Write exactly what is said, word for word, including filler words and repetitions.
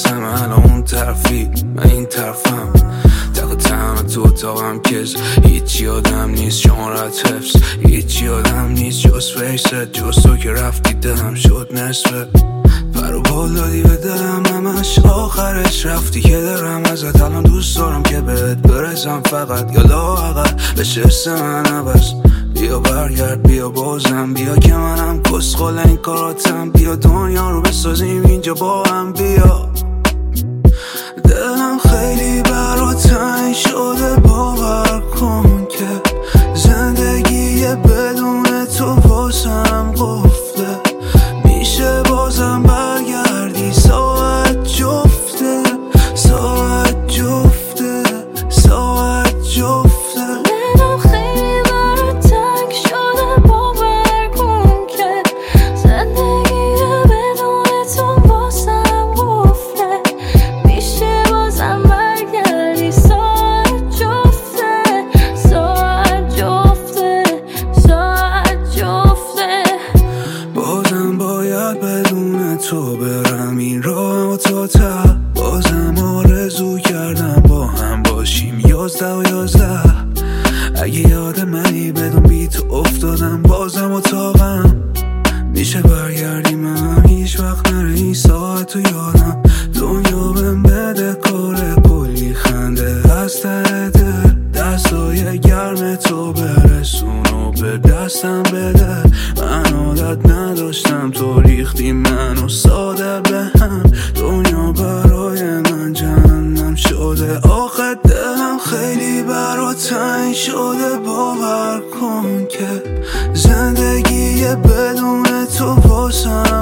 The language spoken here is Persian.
برسم الان اون طرفی، من این طرفم. تق تنها تو اتاقم کز هیچی آدم نیست، شمارت حفظ هیچی آدم نیست جز فیست، جز تو که رفتی دلم شد نصفه. پر و بال دادی به دلم همش، آخرش رفتی که دارم ازت. الان دوست دارم که بهت برسم فقط، یا لااقل بشه حس من عوض. بیا برگرد بیا بازم بیا که منم کسخل این کاراتم. بیا دنیا رو بسازیم اینجا با هم بیا. دلم خیلی برات تنگ شده، باور کن که زندگی بدون تو واسم قفله. میشه بازم برگردی ساعت جفته، ساعت جفته، ساعت جفته. دلم خیلی برات تنگ شده، باور کن که زندگی بدون تو واسم قفله. میشه بازم برگردی ساعت جفته، ساعت جفته، ساعت جفته. بازم باید بدون تو برم این راه و تا ته. بازم آرزو کردم با هم باشیم یازده و یازده. اگه یاد منی بدون بی تو افتادم بازم اتاقم. میشه برگردی من هیچ وقت نره این ساعت و یادم. دنیا بهم بده کار کلی خنده از ته دل. دستای گرم تو برسون و به دستم بده. من عادت نداشتم تو ریختی منو ساده به هم. دنیا برای من جهنم شده. آخه دلم خیلی برات تنگ شده، باور کن که زندگی بدون تو واسم